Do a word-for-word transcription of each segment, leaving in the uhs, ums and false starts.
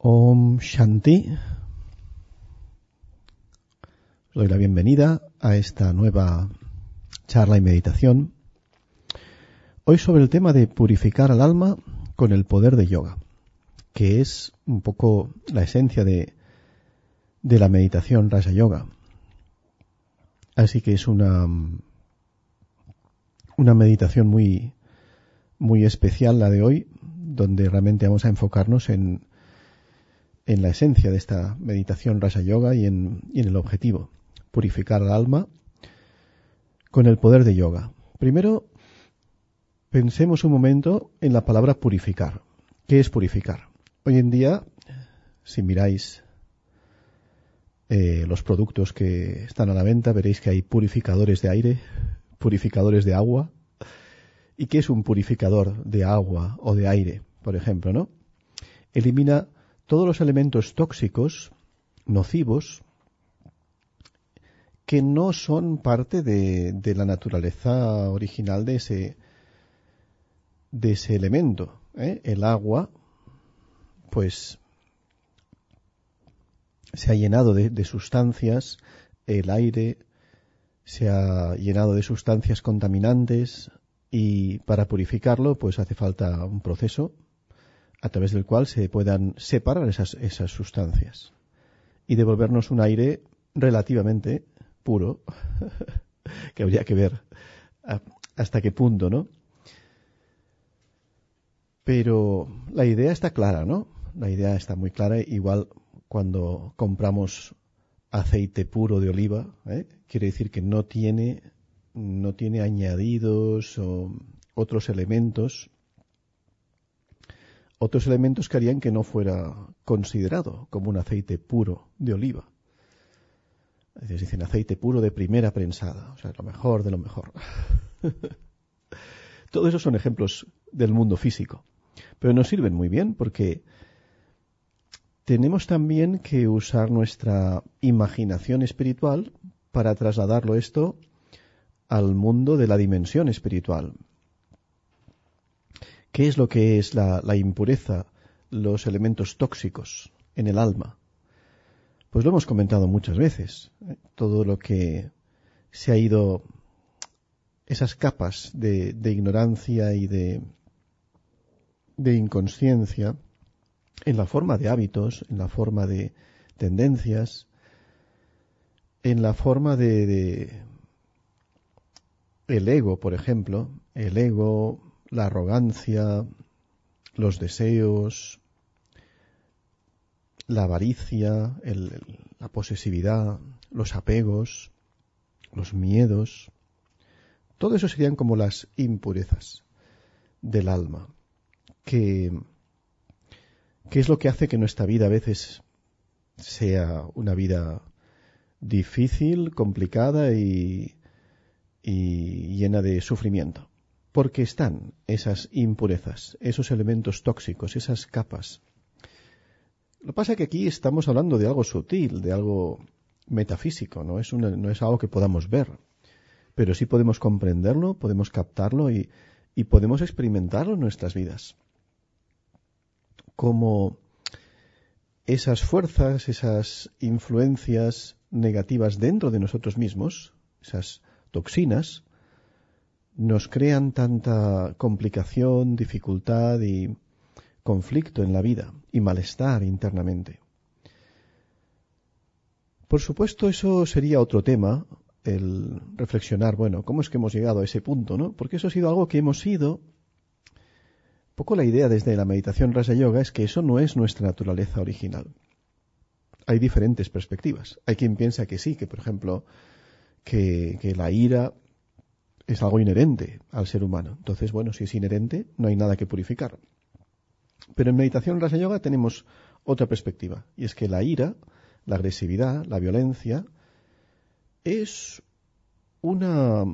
Om Shanti. Os doy la bienvenida a esta nueva charla y meditación. Hoy sobre el tema de purificar al alma con el poder de yoga, que es un poco la esencia de, de la meditación Raja Yoga. Así que es una, una meditación muy, muy especial la de hoy, donde realmente vamos a enfocarnos en, en la esencia de esta meditación Raja Yoga y en, y en el objetivo, purificar al alma con el poder de yoga. Primero, pensemos un momento en la palabra purificar. ¿Qué es purificar? Hoy en día, si miráis eh, los productos que están a la venta, veréis que hay purificadores de aire, purificadores de agua. ¿Y qué es un purificador de agua o de aire, por ejemplo, no? Elimina todos los elementos tóxicos, nocivos, que no son parte de, de la naturaleza original de ese, de ese elemento, ¿eh? El agua, pues, se ha llenado de, de sustancias, el aire se ha llenado de sustancias contaminantes, y para purificarlo, pues hace falta un proceso a través del cual se puedan separar esas, esas sustancias y devolvernos un aire relativamente puro, que habría que ver hasta qué punto, ¿no? Pero la idea está clara, ¿no? La idea está muy clara. Igual cuando compramos aceite puro de oliva, ¿eh? Quiere decir que no tiene, no tiene añadidos o otros elementos, otros elementos que harían que no fuera considerado como un aceite puro de oliva. Es decir, dicen aceite puro de primera prensada, o sea, lo mejor de lo mejor. Todos esos son ejemplos del mundo físico, pero nos sirven muy bien porque tenemos también que usar nuestra imaginación espiritual para trasladarlo esto al mundo de la dimensión espiritual. ¿Qué es lo que es la, la impureza, los elementos tóxicos en el alma? Pues lo hemos comentado muchas veces, ¿eh? Todo lo que se ha ido, esas capas de, de ignorancia y de, de inconsciencia, en la forma de hábitos, en la forma de tendencias, en la forma de, de el ego, por ejemplo, el ego, la arrogancia, los deseos, la avaricia, el, el, la posesividad, los apegos, los miedos. Todo eso serían como las impurezas del alma, que, que es lo que hace que nuestra vida a veces sea una vida difícil, complicada y, y llena de sufrimiento. Porque están esas impurezas, esos elementos tóxicos, esas capas. Lo que pasa es que aquí estamos hablando de algo sutil, de algo metafísico, no es, una, no es algo que podamos ver. Pero sí podemos comprenderlo, podemos captarlo y, y podemos experimentarlo en nuestras vidas. Como esas fuerzas, esas influencias negativas dentro de nosotros mismos, esas toxinas, nos crean tanta complicación, dificultad y conflicto en la vida y malestar internamente. Por supuesto, eso sería otro tema, el reflexionar, bueno, ¿cómo es que hemos llegado a ese punto, no? Porque eso ha sido algo que hemos ido. Un poco la idea desde la meditación Raja Yoga es que eso no es nuestra naturaleza original. Hay diferentes perspectivas. Hay quien piensa que sí, que por ejemplo, que, que la ira es algo inherente al ser humano. Entonces, bueno, si es inherente, no hay nada que purificar. Pero en meditación Raja Yoga tenemos otra perspectiva, y es que la ira, la agresividad, la violencia, es una,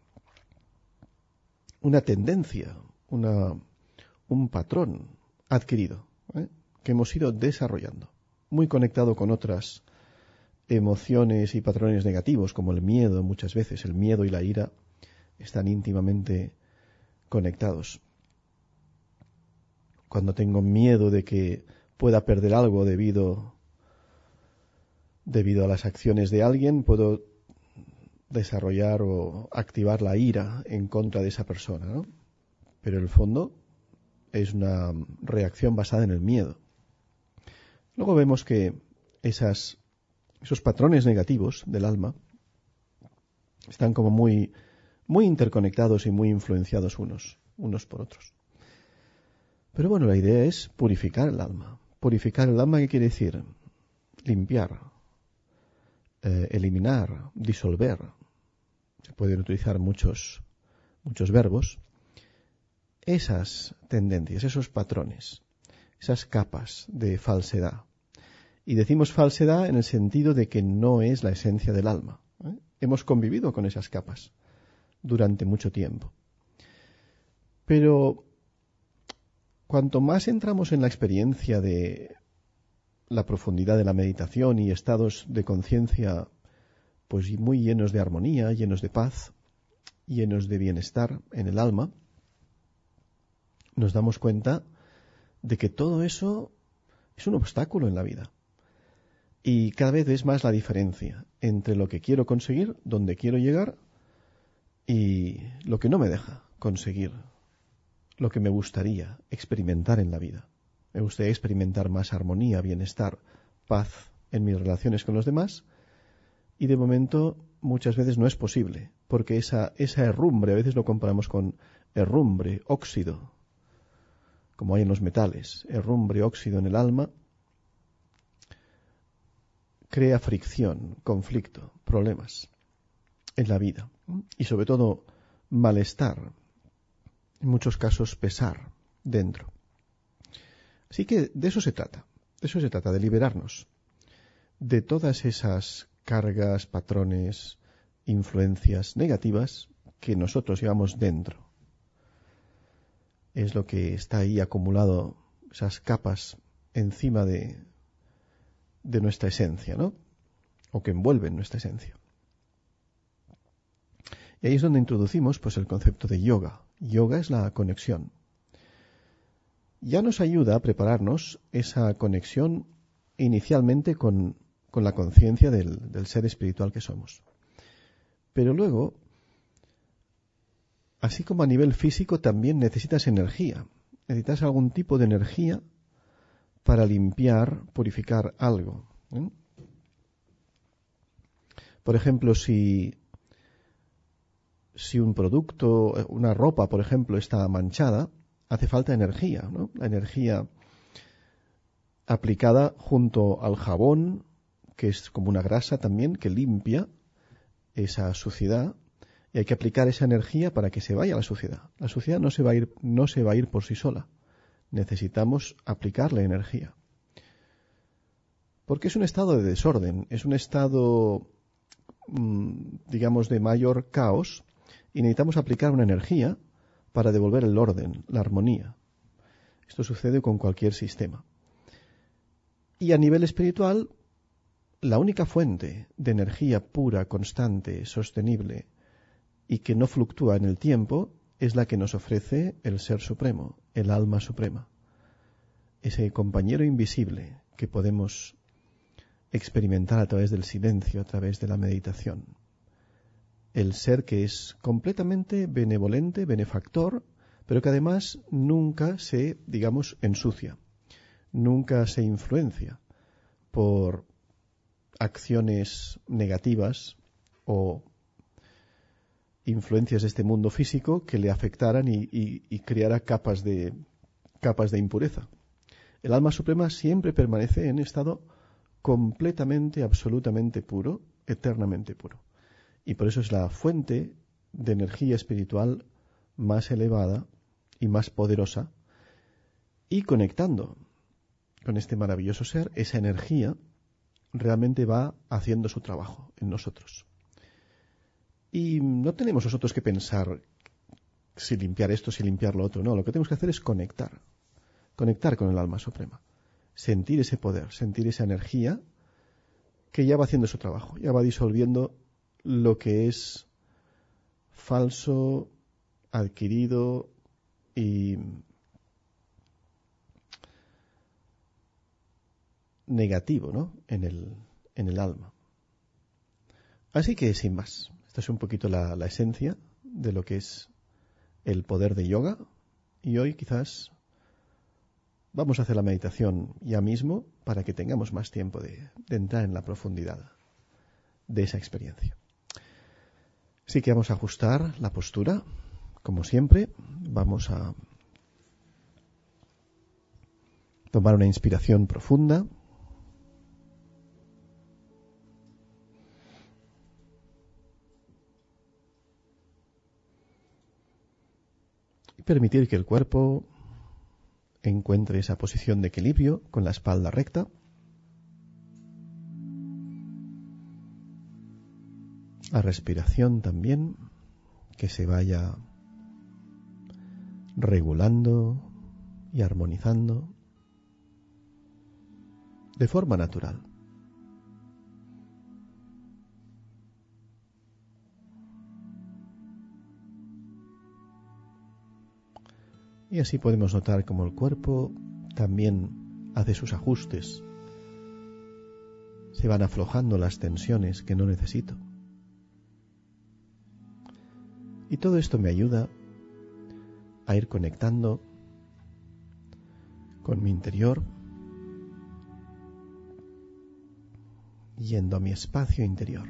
una tendencia, una, un patrón adquirido, ¿eh? que hemos ido desarrollando, muy conectado con otras emociones y patrones negativos, como el miedo. Muchas veces el miedo y la ira están íntimamente conectados. Cuando tengo miedo de que pueda perder algo debido, debido a las acciones de alguien, puedo desarrollar o activar la ira en contra de esa persona, ¿no? Pero en el fondo es una reacción basada en el miedo. Luego vemos que esas, esos patrones negativos del alma están como muy, muy interconectados y muy influenciados unos, unos por otros. Pero bueno, la idea es purificar el alma. Purificar el alma, ¿qué quiere decir? Limpiar, eh, eliminar, disolver. Se pueden utilizar muchos, muchos verbos. Esas tendencias, esos patrones, esas capas de falsedad. Y decimos falsedad en el sentido de que no es la esencia del alma, ¿eh? Hemos convivido con esas capas durante mucho tiempo. Pero cuanto más entramos en la experiencia de la profundidad de la meditación y estados de conciencia pues muy llenos de armonía, llenos de paz, llenos de bienestar en el alma, nos damos cuenta de que todo eso es un obstáculo en la vida. Y cada vez es más la diferencia entre lo que quiero conseguir, donde quiero llegar, y lo que no me deja conseguir lo que me gustaría experimentar en la vida. Me gustaría experimentar más armonía, bienestar, paz en mis relaciones con los demás, y de momento muchas veces no es posible, porque esa, esa herrumbre, a veces lo comparamos con herrumbre, óxido, como hay en los metales, herrumbre, óxido en el alma, crea fricción, conflicto, problemas en la vida y sobre todo malestar, en muchos casos pesar dentro. Así que de eso se trata, de eso se trata, de liberarnos de todas esas cargas, patrones, influencias negativas que nosotros llevamos dentro. Es lo que está ahí acumulado, esas capas encima de de nuestra esencia, ¿no? O que envuelven nuestra esencia. Y ahí es donde introducimos pues el concepto de yoga. Yoga es la conexión. Ya nos ayuda a prepararnos esa conexión inicialmente con, con la conciencia del, del ser espiritual que somos. Pero luego, así como a nivel físico, también necesitas energía. Necesitas algún tipo de energía para limpiar, purificar algo, ¿eh? Por ejemplo, si, si un producto, una ropa, por ejemplo, está manchada, hace falta energía, ¿no? La energía aplicada junto al jabón, que es como una grasa también, que limpia esa suciedad, y hay que aplicar esa energía para que se vaya la suciedad. La suciedad no se va a ir, no se va a ir por sí sola. Necesitamos aplicarle energía. Porque es un estado de desorden, es un estado, digamos, de mayor caos, y necesitamos aplicar una energía para devolver el orden, la armonía. Esto sucede con cualquier sistema. Y a nivel espiritual, la única fuente de energía pura, constante, sostenible y que no fluctúa en el tiempo es la que nos ofrece el Ser Supremo, el Alma Suprema. Ese compañero invisible que podemos experimentar a través del silencio, a través de la meditación. El ser que es completamente benevolente, benefactor, pero que además nunca se, digamos, ensucia, nunca se influencia por acciones negativas o influencias de este mundo físico que le afectaran y, y, y creara capas de, capas de impureza. El alma suprema siempre permanece en estado completamente, absolutamente puro, eternamente puro. Y por eso es la fuente de energía espiritual más elevada y más poderosa. Y conectando con este maravilloso ser, esa energía realmente va haciendo su trabajo en nosotros. Y no tenemos nosotros que pensar si limpiar esto, si limpiar lo otro. No, lo que tenemos que hacer es conectar. Conectar con el alma suprema. Sentir ese poder, sentir esa energía que ya va haciendo su trabajo, ya va disolviendo lo que es falso, adquirido y negativo, ¿no? en el, en el alma. Así que, sin más, esta es un poquito la, la esencia de lo que es el poder de yoga, y hoy quizás vamos a hacer la meditación ya mismo para que tengamos más tiempo de, de entrar en la profundidad de esa experiencia. Así que vamos a ajustar la postura, como siempre. Vamos a tomar una inspiración profunda. Y permitir que el cuerpo encuentre esa posición de equilibrio con la espalda recta. La respiración también, que se vaya regulando y armonizando de forma natural. Y así podemos notar cómo el cuerpo también hace sus ajustes. Se van aflojando las tensiones que no necesito. Y todo esto me ayuda a ir conectando con mi interior, yendo a mi espacio interior.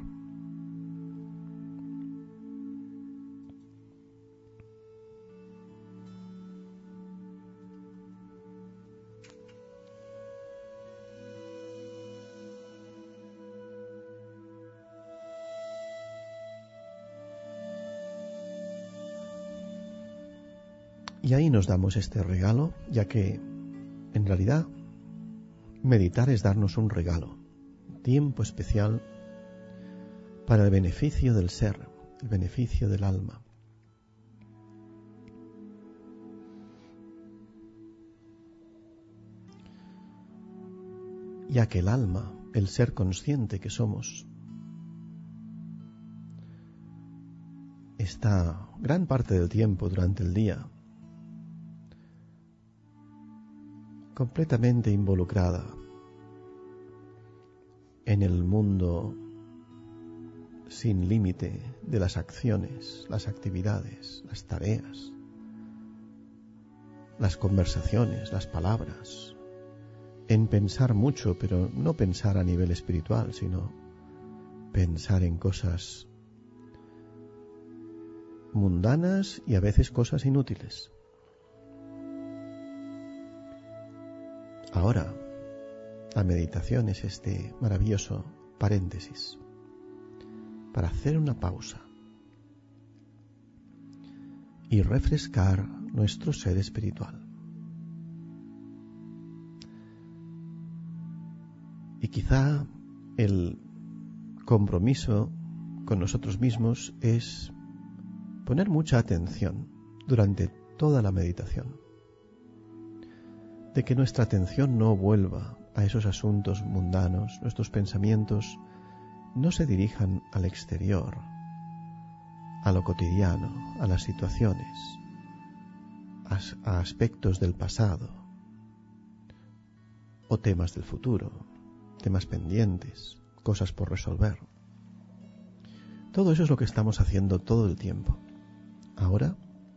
Y ahí nos damos este regalo, ya que en realidad meditar es darnos un regalo, tiempo especial para el beneficio del ser, el beneficio del alma. Ya que el alma, el ser consciente que somos, está gran parte del tiempo durante el día completamente involucrada en el mundo sin límite de las acciones, las actividades, las tareas, las conversaciones, las palabras, en pensar mucho, pero no pensar a nivel espiritual, sino pensar en cosas mundanas y a veces cosas inútiles. Ahora, la meditación es este maravilloso paréntesis para hacer una pausa y refrescar nuestro ser espiritual. Y quizá el compromiso con nosotros mismos es poner mucha atención durante toda la meditación, de que nuestra atención no vuelva a esos asuntos mundanos, nuestros pensamientos no se dirijan al exterior, a lo cotidiano, a las situaciones, a aspectos del pasado o temas del futuro, temas pendientes, cosas por resolver. Todo eso es lo que estamos haciendo todo el tiempo. Ahora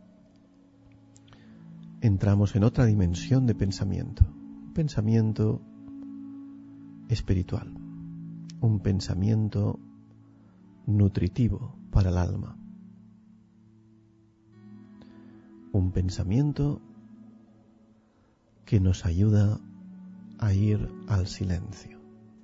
entramos en otra dimensión de pensamiento, un pensamiento espiritual, un pensamiento nutritivo para el alma, un pensamiento que nos ayuda a ir al silencio.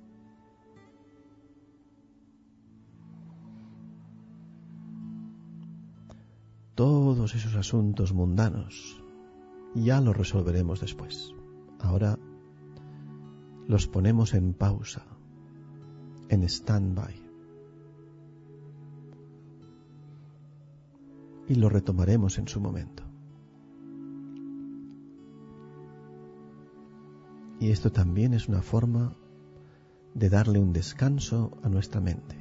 Todos esos asuntos mundanos ya los resolveremos después. Ahora los ponemos en pausa, en stand-by. Y lo retomaremos en su momento. Y esto también es una forma de darle un descanso a nuestra mente.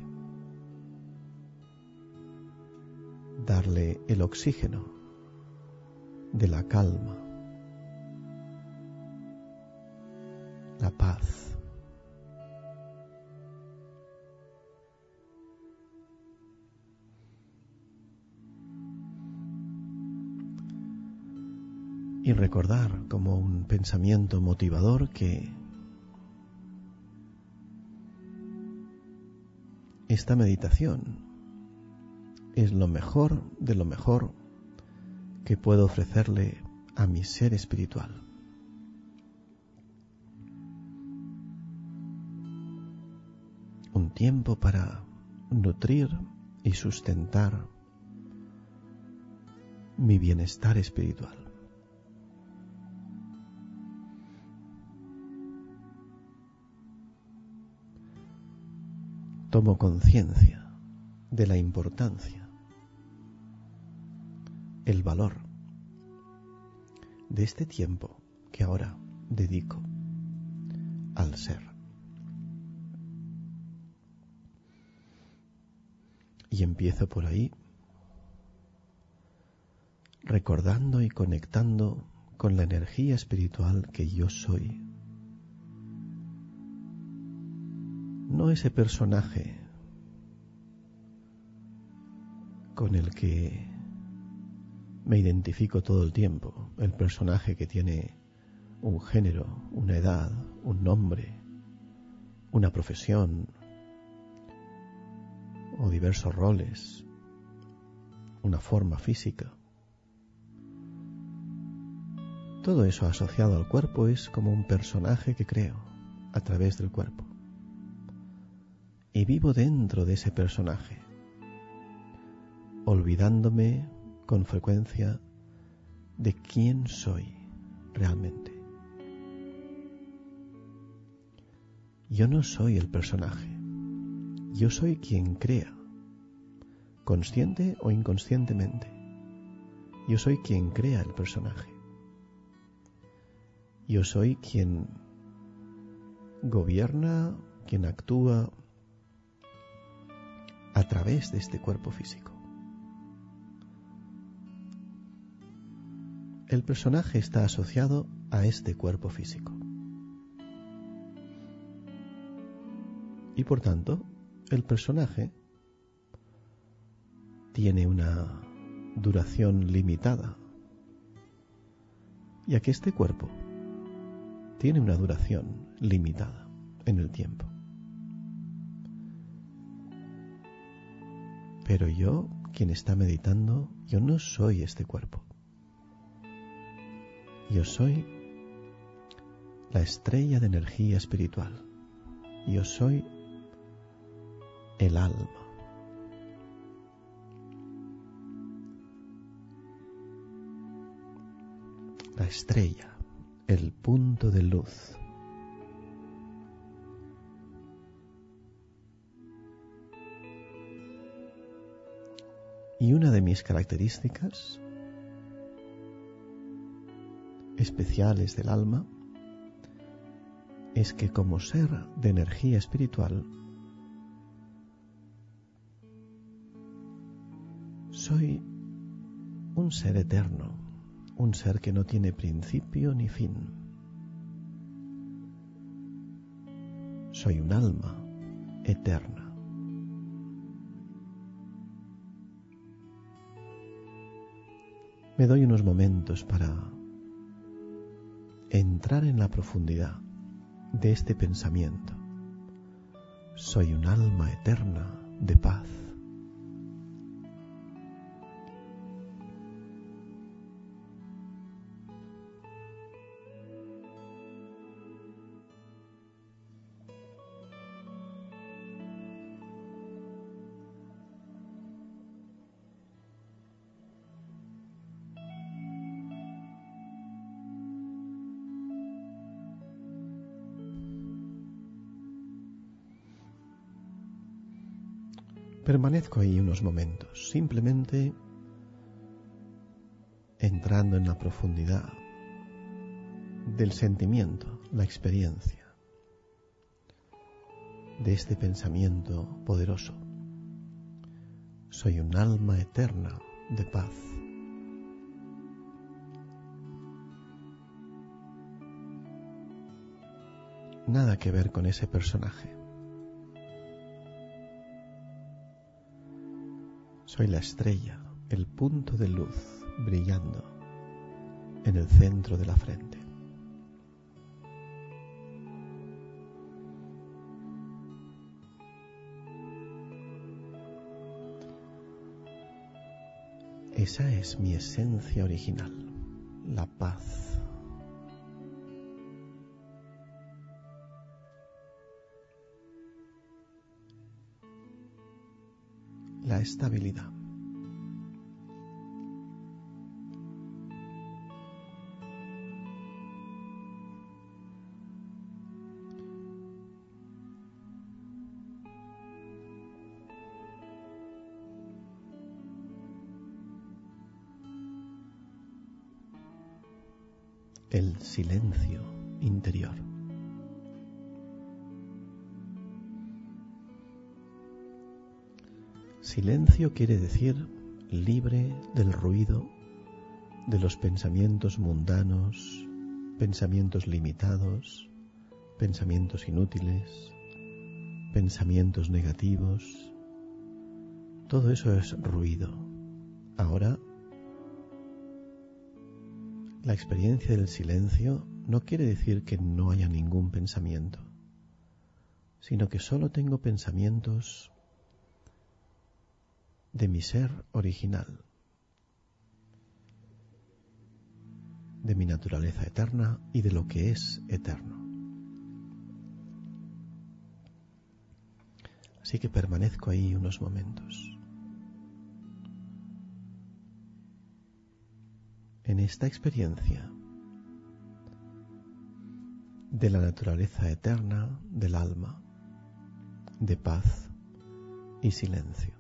Darle el oxígeno de la calma, la paz, y recordar como un pensamiento motivador que esta meditación es lo mejor de lo mejor que puedo ofrecerle a mi ser espiritual. Un tiempo para nutrir y sustentar mi bienestar espiritual. Tomo conciencia de la importancia, el valor de este tiempo que ahora dedico al ser. Y empiezo por ahí, recordando y conectando con la energía espiritual que yo soy. No ese personaje con el que me identifico todo el tiempo, el personaje que tiene un género, una edad, un nombre, una profesión o diversos roles, una forma física. Todo eso asociado al cuerpo es como un personaje que creo a través del cuerpo. Y vivo dentro de ese personaje, olvidándome con frecuencia de quién soy realmente. Yo no soy el personaje. Yo soy quien crea, consciente o inconscientemente. Yo soy quien crea el personaje. Yo soy quien gobierna, quien actúa a través de este cuerpo físico. El personaje está asociado a este cuerpo físico. Y por tanto, el personaje tiene una duración limitada, ya que este cuerpo tiene una duración limitada en el tiempo. Pero yo, quien está meditando, yo no soy este cuerpo. Yo soy la estrella de energía espiritual. Yo soy el alma. La estrella, el punto de luz. Y una de mis características especiales del alma es que como ser de energía espiritual soy un ser eterno, un ser que no tiene principio ni fin. Soy un alma eterna. Me doy unos momentos para entrar en la profundidad de este pensamiento. Soy un alma eterna de paz. Permanezco ahí unos momentos, simplemente entrando en la profundidad del sentimiento, la experiencia de este pensamiento poderoso. Soy un alma eterna de paz. Nada que ver con ese personaje. Soy la estrella, el punto de luz brillando en el centro de la frente. Esa es mi esencia original, la paz. La estabilidad. El silencio interior. Silencio quiere decir libre del ruido, de los pensamientos mundanos, pensamientos limitados, pensamientos inútiles, pensamientos negativos. Todo eso es ruido. Ahora, la experiencia del silencio no quiere decir que no haya ningún pensamiento, sino que solo tengo pensamientos de mi ser original, de mi naturaleza eterna y de lo que es eterno. Así que permanezco ahí unos momentos. En esta experiencia de la naturaleza eterna del alma, de paz y silencio.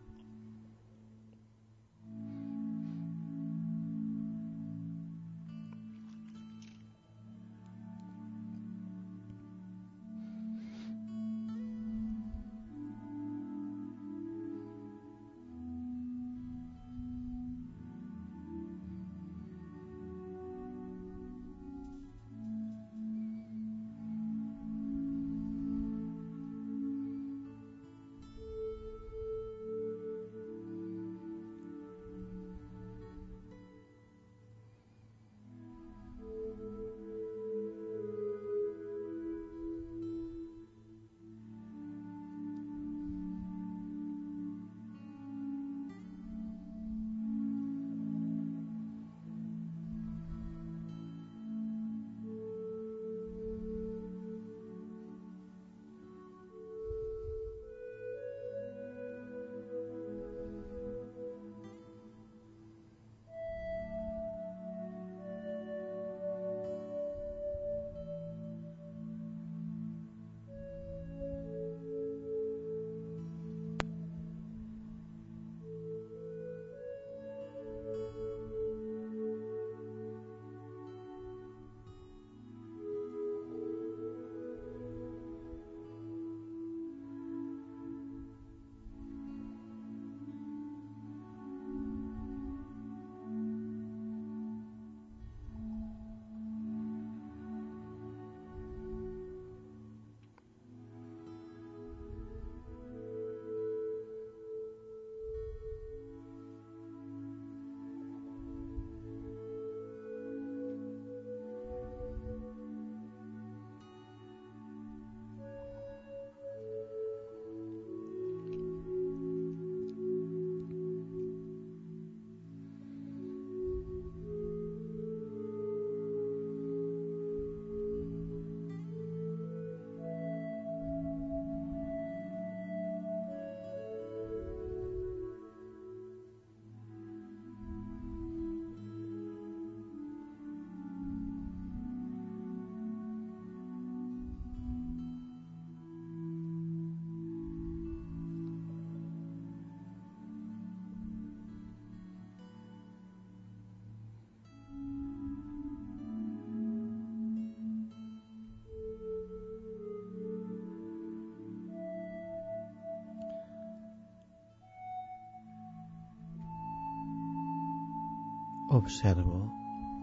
Observo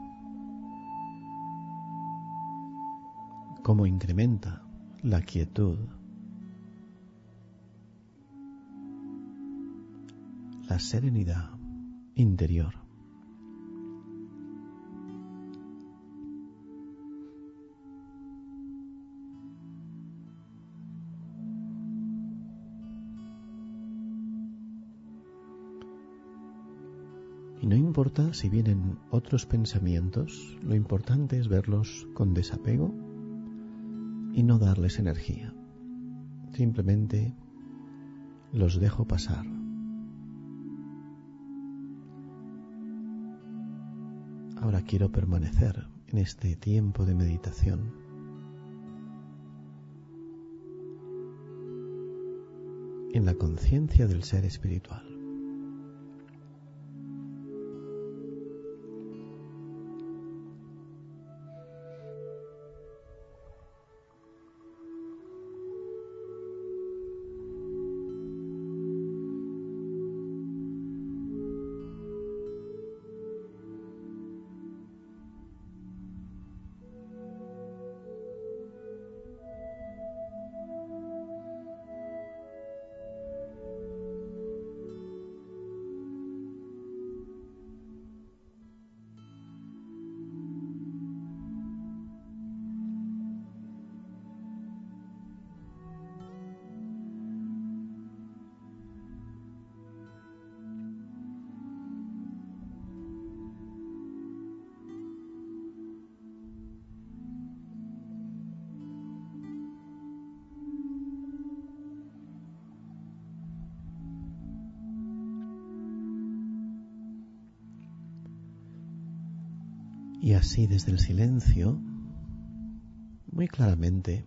cómo incrementa la quietud, la serenidad interior. no importa si vienen otros pensamientos, lo importante es verlos con desapego y no darles energía. Simplemente los dejo pasar. Ahora quiero permanecer en este tiempo de meditación en la conciencia del ser espiritual. Y así desde el silencio, muy claramente,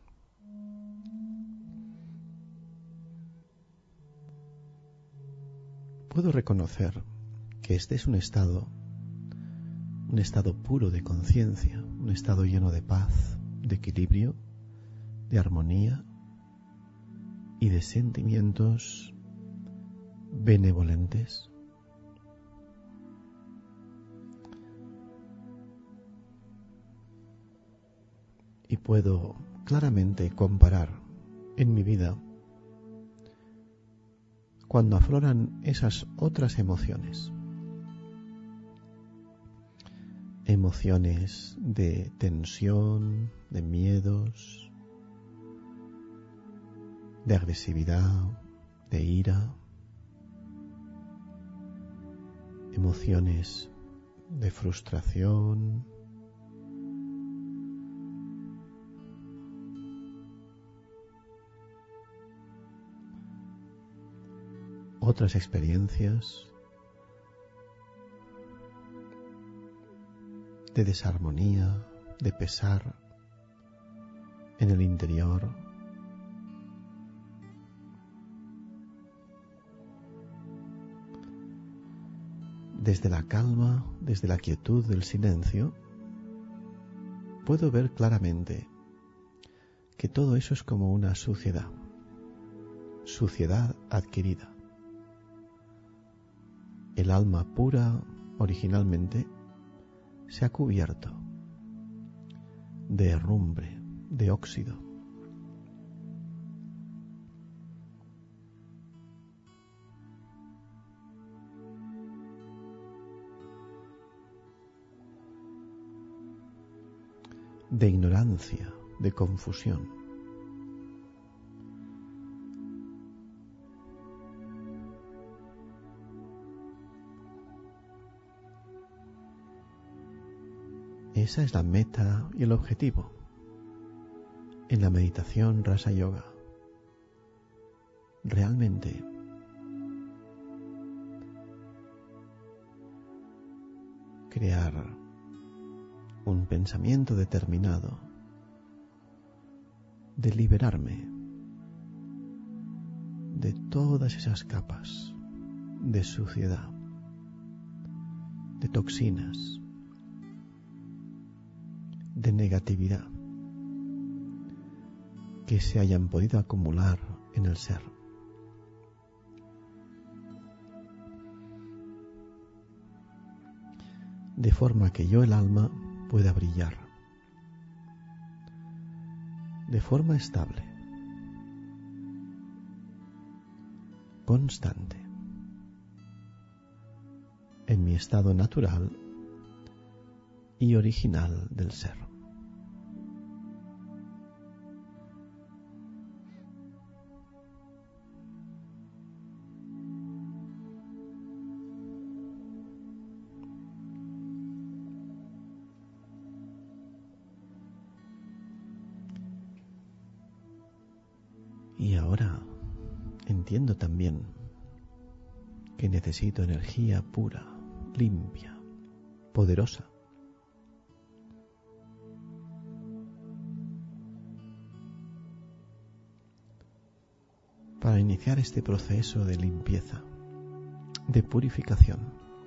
puedo reconocer que este es un estado, un estado puro de conciencia, un estado lleno de paz, de equilibrio, de armonía y de sentimientos benevolentes. Y puedo claramente comparar en mi vida cuando afloran esas otras emociones. Emociones de tensión, de miedos, de agresividad, de ira, emociones de frustración, otras experiencias de desarmonía, de pesar en el interior. Desde la calma, desde la quietud del silencio, puedo ver claramente que todo eso es como una suciedad, suciedad adquirida. El alma pura, originalmente, se ha cubierto de herrumbre, de óxido. De ignorancia, de confusión. Esa es la meta y el objetivo en la meditación Rasa Yoga. Realmente crear un pensamiento determinado de liberarme de todas esas capas de suciedad, de toxinas, de negatividad que se hayan podido acumular en el ser. De forma que yo, el alma, pueda brillar de forma estable, constante, en mi estado natural y original del ser. Y ahora entiendo también que necesito energía pura, limpia, poderosa. Para iniciar este proceso de limpieza, de purificación.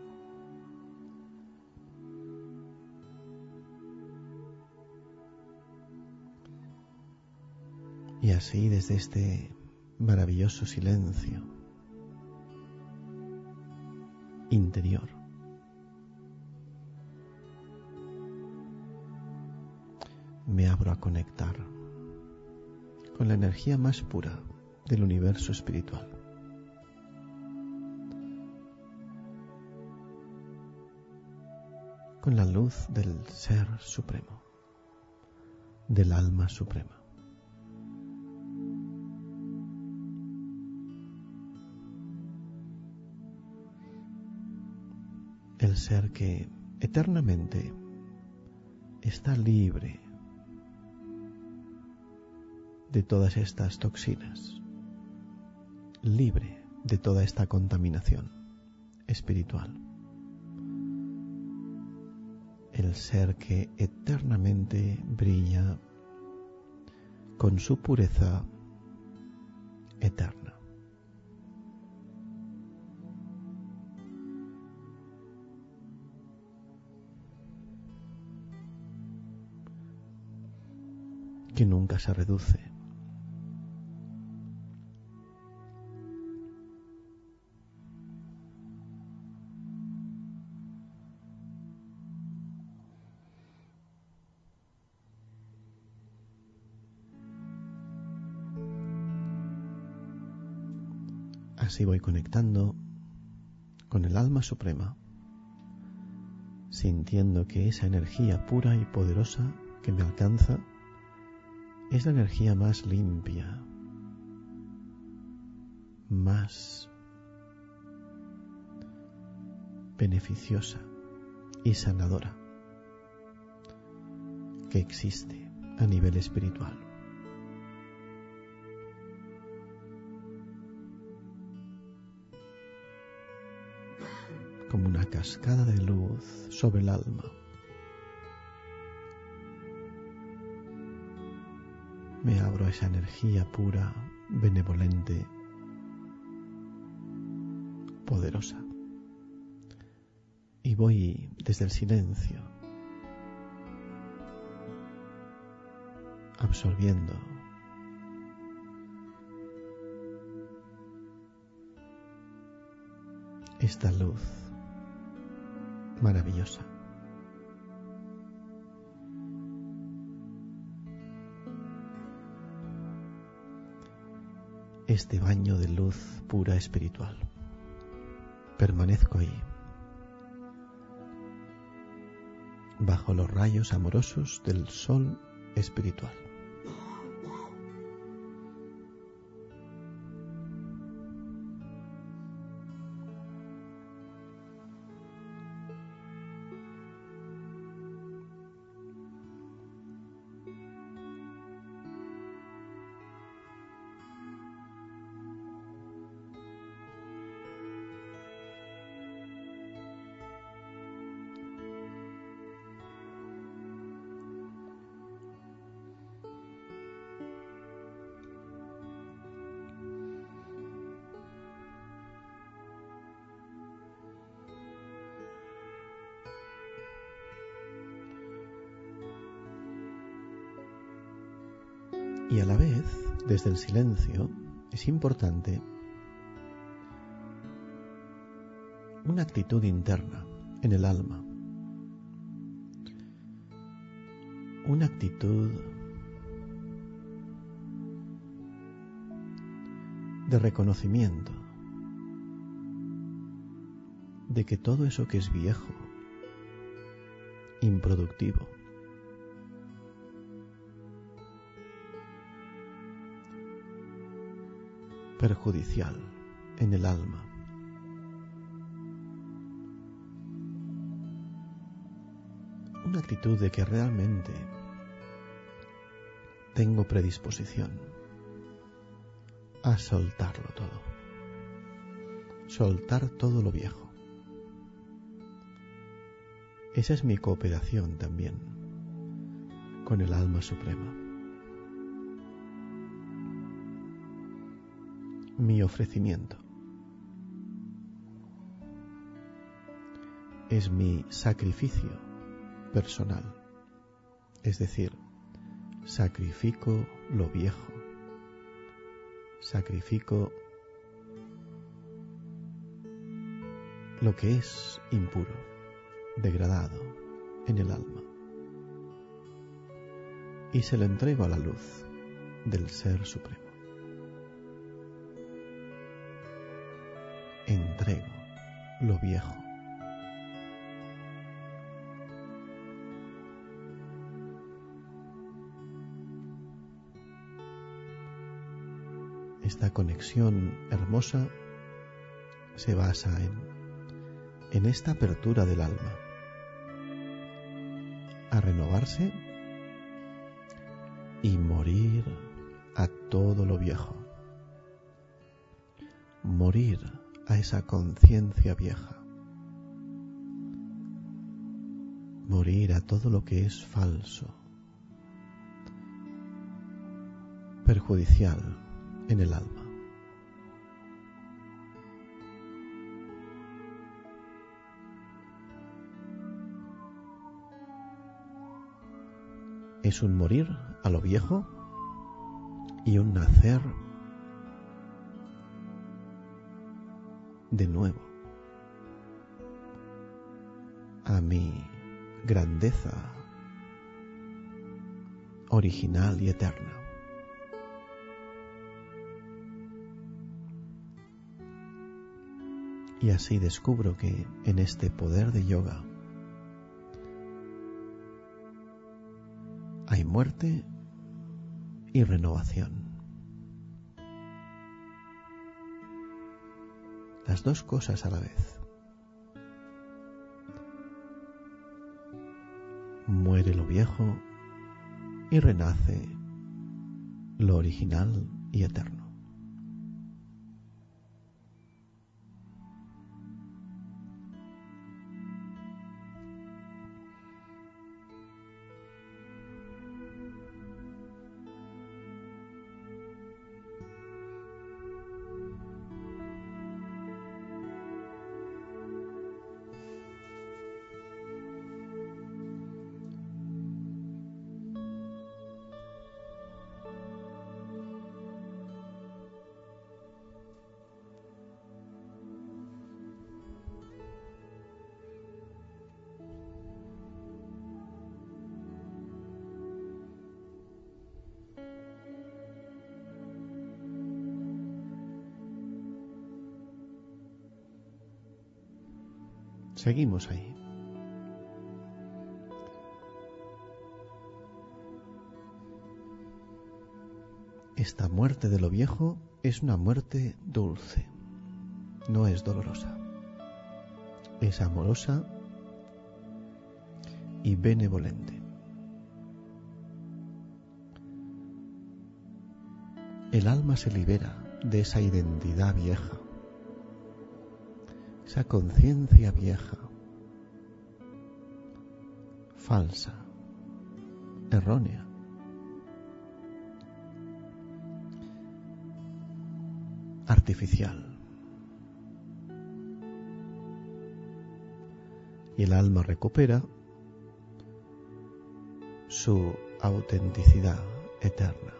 Y así desde este maravilloso silencio interior, me abro a conectar con la energía más pura del universo espiritual. Con la luz del Ser Supremo, del Alma Suprema. El ser que eternamente está libre de todas estas toxinas, libre de toda esta contaminación espiritual. El ser que eternamente brilla con su pureza eterna. Que nunca se reduce. Así voy conectando con el alma suprema, sintiendo que esa energía pura y poderosa que me alcanza es la energía más limpia, más beneficiosa y sanadora que existe a nivel espiritual. Como una cascada de luz sobre el alma. Me abro a esa energía pura, benevolente, poderosa. Y voy desde el silencio, absorbiendo esta luz maravillosa. Este baño de luz pura espiritual. Permanezco ahí, bajo los rayos amorosos del sol espiritual. Y a la vez, desde el silencio, es importante una actitud interna en el alma. Una actitud de reconocimiento de que todo eso que es viejo, improductivo, perjudicial en el alma, una actitud de que realmente tengo predisposición a soltarlo todo. Soltar todo lo viejo. Esa es mi cooperación también con el alma suprema. Mi ofrecimiento. Es mi sacrificio personal. Es decir, sacrifico lo viejo. Sacrifico lo que es impuro, degradado en el alma, y se lo entrego a la luz del Ser Supremo. Entrego lo viejo. Esta conexión hermosa se basa en, en esta apertura del alma a renovarse y morir a todo lo viejo. Morir a esa conciencia vieja. Morir a todo lo que es falso, perjudicial en el alma. Es un morir a lo viejo y un nacer de nuevo a mi grandeza original y eterna. Y así descubro que en este poder de yoga hay muerte y renovación. Las dos cosas a la vez. Muere lo viejo y renace lo original y eterno. Seguimos ahí. Esta muerte de lo viejo es una muerte dulce, no es dolorosa. Es amorosa y benevolente. El alma se libera de esa identidad vieja, esa conciencia vieja, falsa, errónea. Artificial. Y el alma recupera su autenticidad eterna.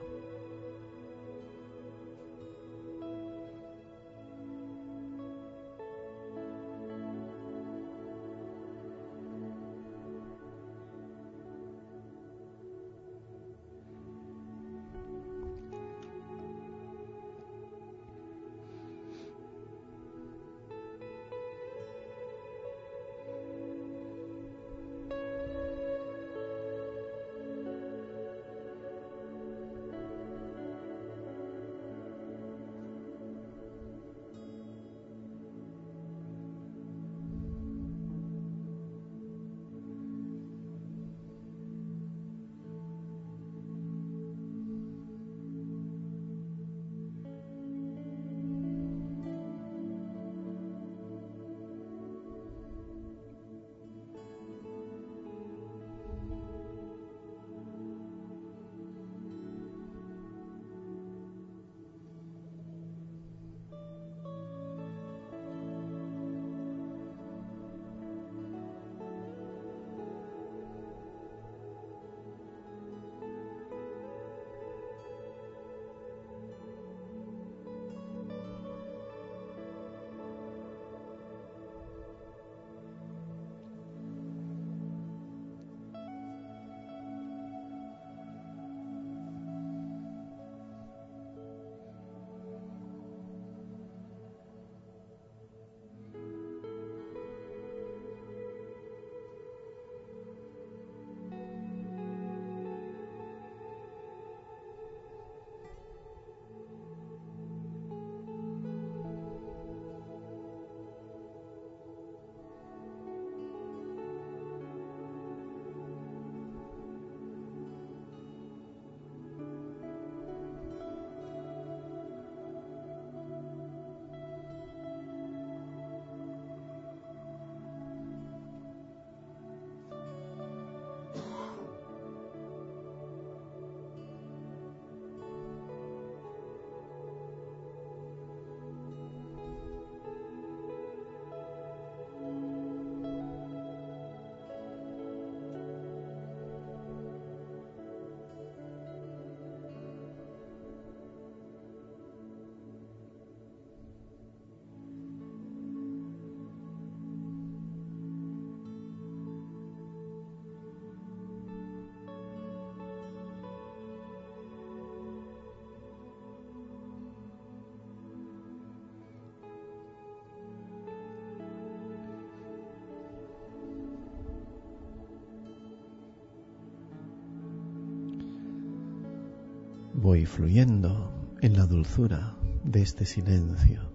Voy fluyendo en la dulzura de este silencio,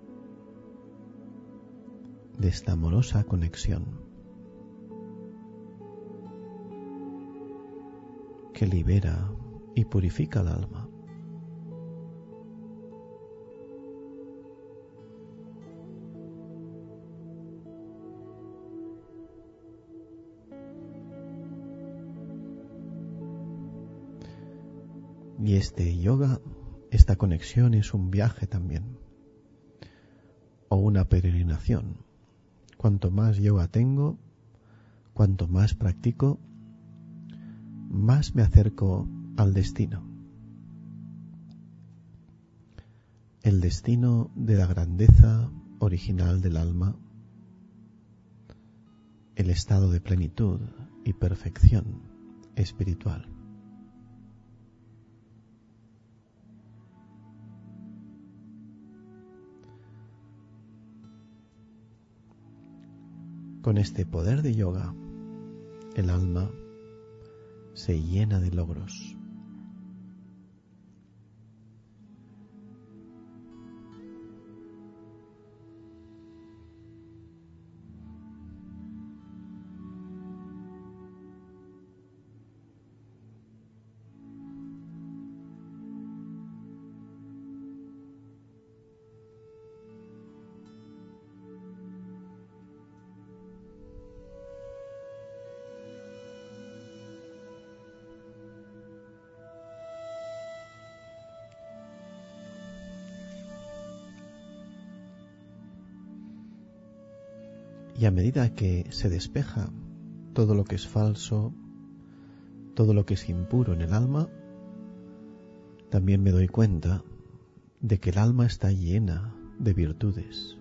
de esta amorosa conexión que libera y purifica el alma. Y este yoga, esta conexión es un viaje también, o una peregrinación. Cuanto más yoga tengo, cuanto más practico, más me acerco al destino. El destino de la grandeza original del alma, el estado de plenitud y perfección espiritual. Con este poder de yoga, el alma se llena de logros. Y a medida que se despeja todo lo que es falso, todo lo que es impuro en el alma, también me doy cuenta de que el alma está llena de virtudes.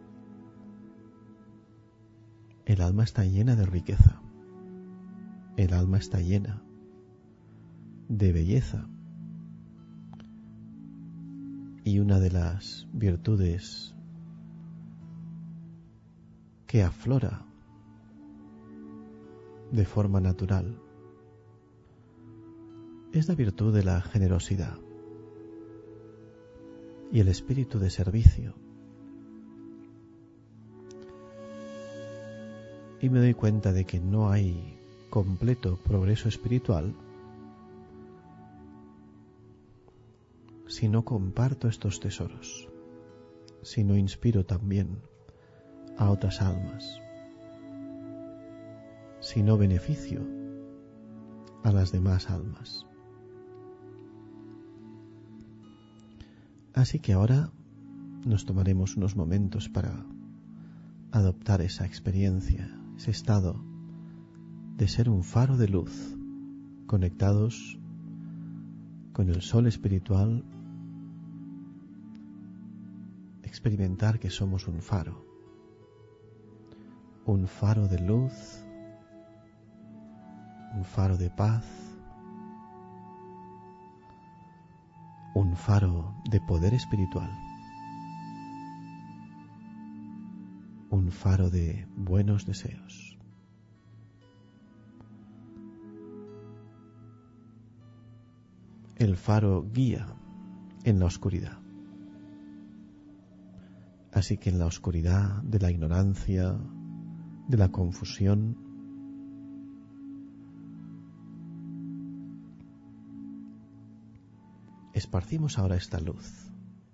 El alma está llena de riqueza. El alma está llena de belleza. Y una de las virtudes que aflora de forma natural es la virtud de la generosidad y el espíritu de servicio. Y me doy cuenta de que no hay completo progreso espiritual si no comparto estos tesoros, si no inspiro también a otras almas, si no beneficio a las demás almas. Así que ahora nos tomaremos unos momentos para adoptar esa experiencia, ese estado de ser un faro de luz, conectados con el sol espiritual, experimentar que somos un faro, un faro de luz, un faro de paz, un faro de poder espiritual, un faro de buenos deseos. El faro guía en la oscuridad. Así que en la oscuridad de la ignorancia, de la confusión, esparcimos ahora esta luz,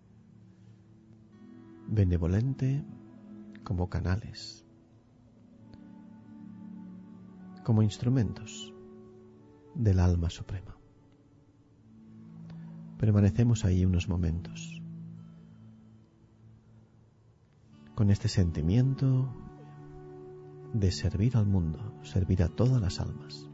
benevolente como canales, como instrumentos del alma suprema. Permanecemos ahí unos momentos, con este sentimiento de servir al mundo, servir a todas las almas.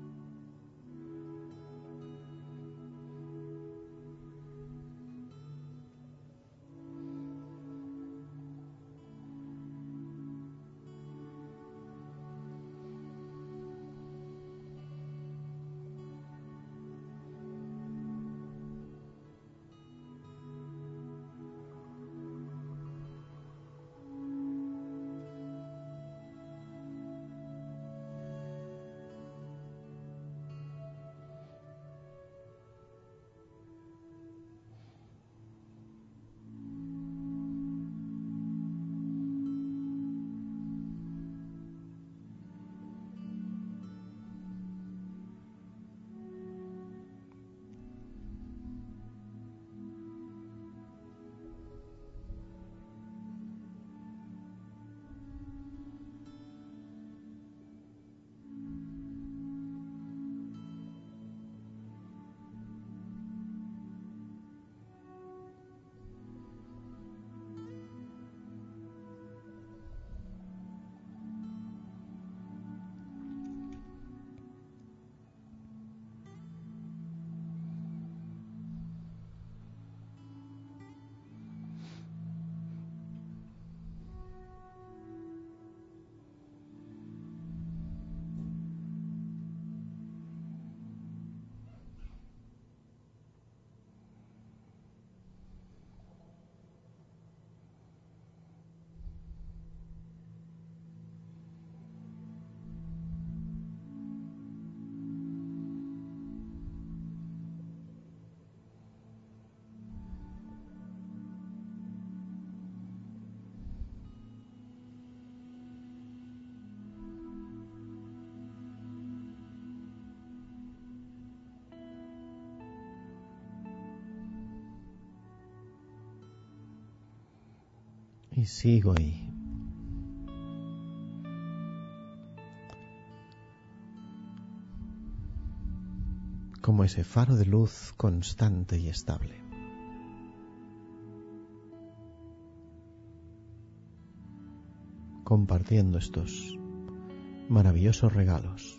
Y sigo ahí. Como ese faro de luz constante y estable. Compartiendo estos maravillosos regalos.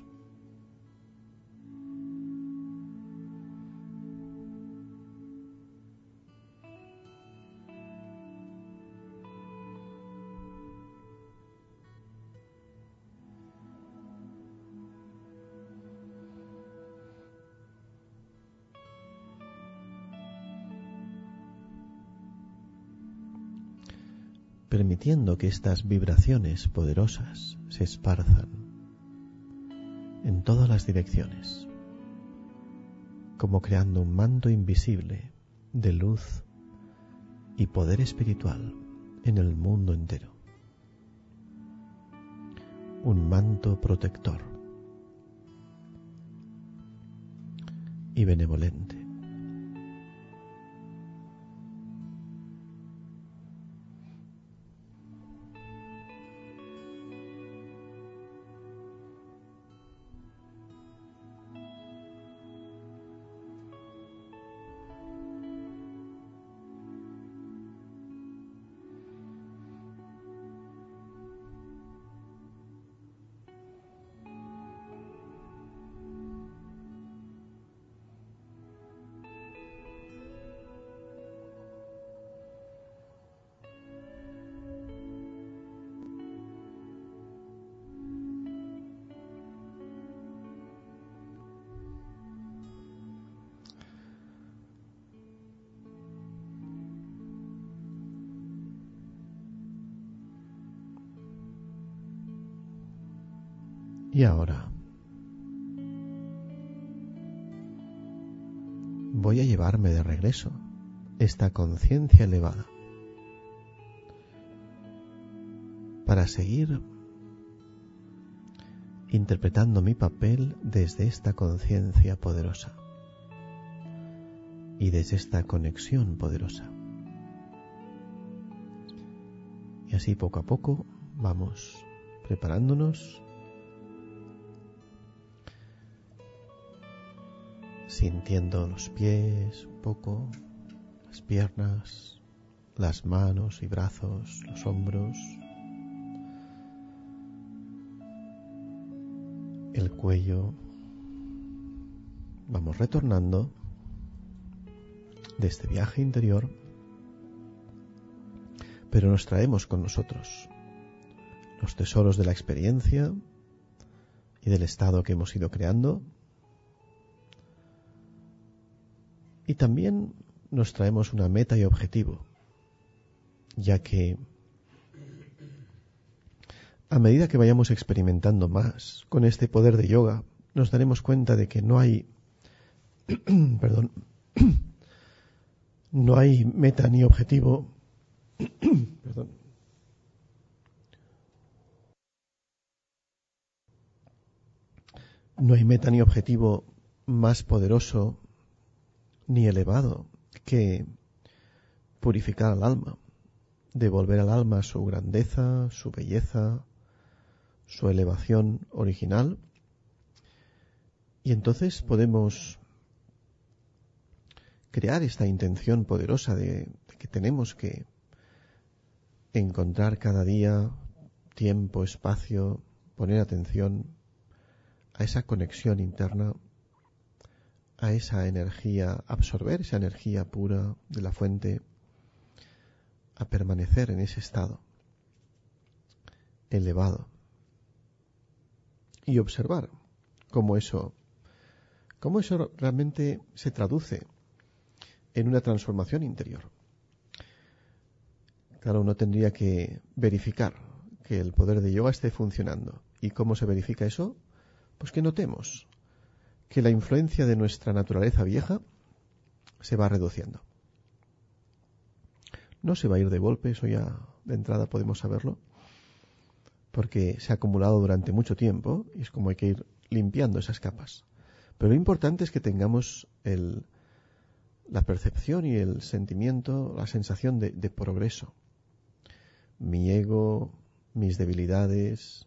Permitiendo que estas vibraciones poderosas se esparzan en todas las direcciones, como creando un manto invisible de luz y poder espiritual en el mundo entero. Un manto protector y benevolente. Y ahora voy a llevarme de regreso esta conciencia elevada para seguir interpretando mi papel desde esta conciencia poderosa y desde esta conexión poderosa. Y así poco a poco vamos preparándonos, sintiendo los pies un poco, las piernas, las manos y brazos, los hombros, el cuello. Vamos retornando de este viaje interior, pero nos traemos con nosotros los tesoros de la experiencia y del estado que hemos ido creando. Y también nos traemos una meta y objetivo, ya que a medida que vayamos experimentando más con este poder de yoga, nos daremos cuenta de que no hay, perdón, no hay meta ni objetivo, perdón, no hay meta ni objetivo más poderoso ni elevado que purificar al alma, devolver al alma su grandeza, su belleza, su elevación original. Y entonces podemos crear esta intención poderosa de, de que tenemos que encontrar cada día tiempo, espacio, poner atención a esa conexión interna, a esa energía, absorber esa energía pura de la fuente, a permanecer en ese estado elevado y observar cómo eso, cómo eso realmente se traduce en una transformación interior. Claro, uno tendría que verificar que el poder de yoga esté funcionando. ¿Y cómo se verifica eso? Pues que notemos que la influencia de nuestra naturaleza vieja se va reduciendo. No se va a ir de golpe, eso ya de entrada podemos saberlo, porque se ha acumulado durante mucho tiempo y es como hay que ir limpiando esas capas. Pero lo importante es que tengamos el, la percepción y el sentimiento, la sensación de, de progreso. mi ego, mis debilidades,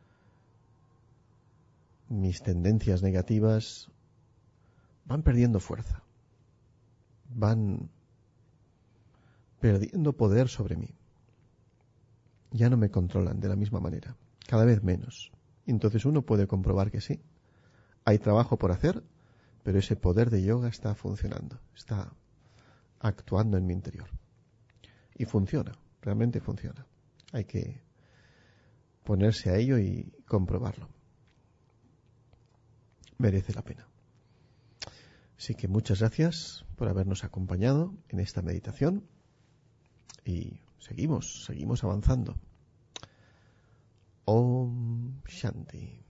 mis tendencias negativas van perdiendo fuerza, van perdiendo poder sobre mí. Ya no me controlan de la misma manera, cada vez menos. Entonces uno puede comprobar que sí, hay trabajo por hacer, pero ese poder de yoga está funcionando, está actuando en mi interior. Y funciona, realmente funciona. Hay que ponerse a ello y comprobarlo. Merece la pena. Así que muchas gracias por habernos acompañado en esta meditación y seguimos, seguimos avanzando. Om Shanti.